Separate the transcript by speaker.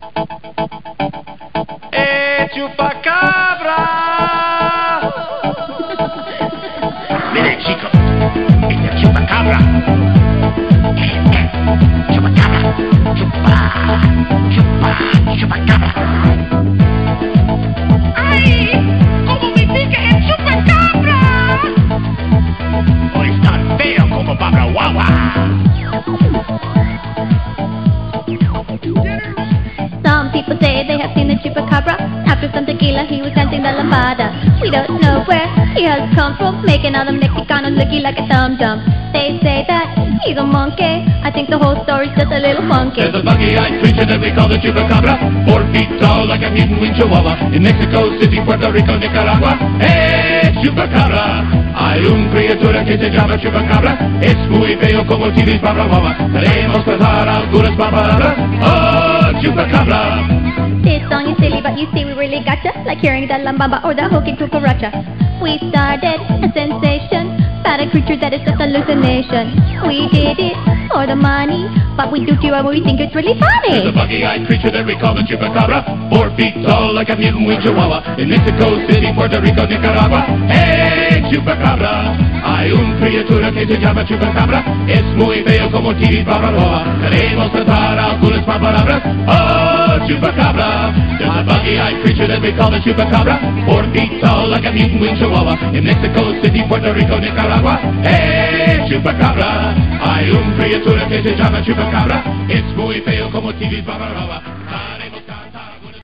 Speaker 1: Chupacabra.
Speaker 2: Mire, chicos, este es Chupacabra. Chupacabra. Chupacabra. ¡Ay! ¡Cómo me pica el Chupacabra! Hoy es tan feo como Baba Guagua.
Speaker 3: Some people say they have seen the Chupacabra. After some tequila, he was dancing the lambada. We don't know where he has come from, making all the Mexicanos looking like a thumb-dum. They say that he's a monkey. I think the whole story's just a little funky.
Speaker 2: There's a buggy-eyed creature that we call the Chupacabra, 4 feet tall like a mutant in Chihuahua, in Mexico City, Puerto Rico, Nicaragua. ¡Eh, Chupacabra! Hay un criatura que se llama Chupacabra, es muy feo como Tibis Baba Guagua. Queremos pasar algunas palabras. ¡Oh, Chupacabra!
Speaker 3: This song is silly, but you see we really gotcha, like hearing the lambamba or the hokey cucaracha. We started a sensation about a creature that is just hallucination. We did it for the money, but we do it when we think it's really funny.
Speaker 2: There's a buggy-eyed creature that we call the Chupacabra, 4 feet tall like a mutant in Chihuahua, in Mexico City, Puerto Rico, Nicaragua. ¡Hey, Chupacabra! Hay un criatura que se llama Chupacabra, es muy feo como Tibis Baba Guagua. Queremos tratar algunas palabras. ¡Oh, Chupacabra! There's a buggy-eyed creature that we call the Chupacabra, 4 feet tall like a mutant in Chihuahua, in Mexico City, Puerto Rico, Nicaragua. ¡Hey, Chupacabra! Hay un criatura que se llama Chupacabra, es muy feo como Tibis Baba Guagua.